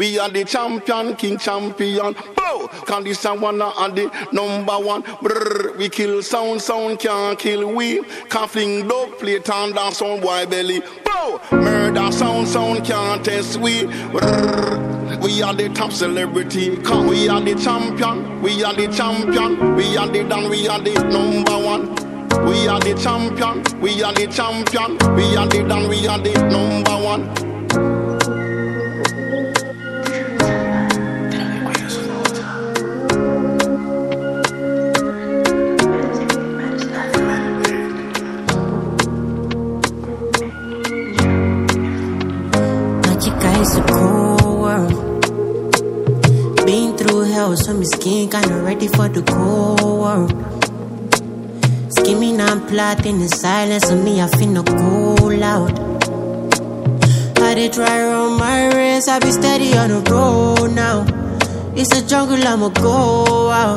We are the champion, king champion. Bow! Cause this a one and the number one. Brrr, we kill sound can't kill we. Can't fling dog plate and dance on boy belly. Bow! Murder sound can't test we. Brrr, we are the top celebrity. Cause we are the champion, we are the champion. We are the dan, we are the number one. We are the champion, we are the champion. We are the dan, we are the number one. It's a cold world. Been through hell, so my skin kinda ready for the cold world. Skimming and plotting in silence, and me I finna cool out. I did try run my race, I be steady on the road now. It's a jungle, I'ma go out,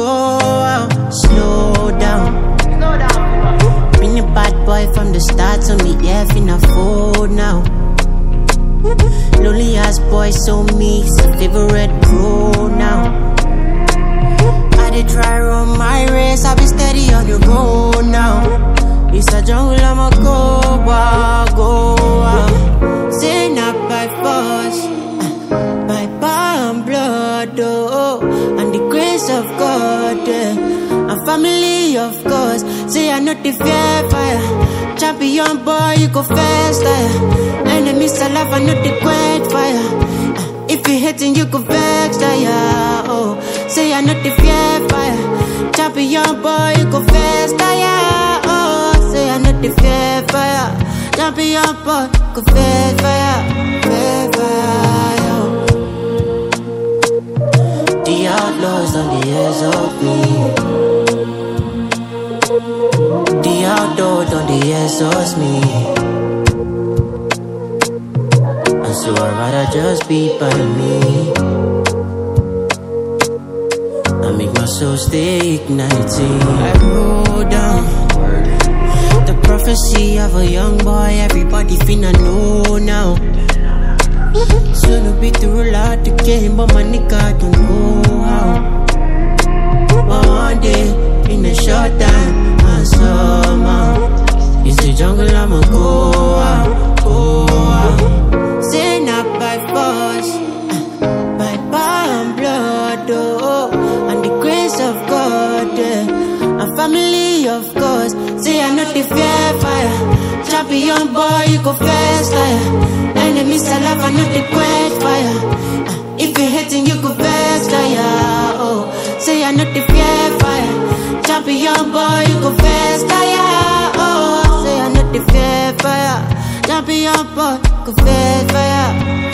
slow down. Been a bad boy from the start, so me yeah finna fold now. Lonely ass boy, so me, it's a favorite pro now. I did try run my race, I be steady on the road now. It's a jungle, I'ma go out. Say not by force, by power and blood, oh, and the grace of God, and family of course. Say I not the fear fire, champion boy, you go faster. Enemies alive, I know the great fire. If you hitting, you go vex, yeah. Oh, say I know the fear fire. Champion boy, you go faster, yeah. Oh, say I know the fear fire. Champion boy, go faster, fire. The outlaws on the edge of me. The outdoors on the exhaust me. So I'd rather just be by me. I make my soul stay igniting. I roll down the prophecy of a young boy, everybody finna know now. Soon to be through a lot the game, but my nigga don't know how. But one day, in a short time, and somehow, it's the jungle, I'ma go out. Say not by force, by power and blood, oh, and the grace of God, and family of course. Say I know the fear fire, champion boy, you go faster. Enemies alive, I know the great fire. If you hating, you go faster, yeah. Oh, say I know the fear fire, champion boy, you go faster, yeah. Oh, say I know the fear fire. Champion boy, go fast fire.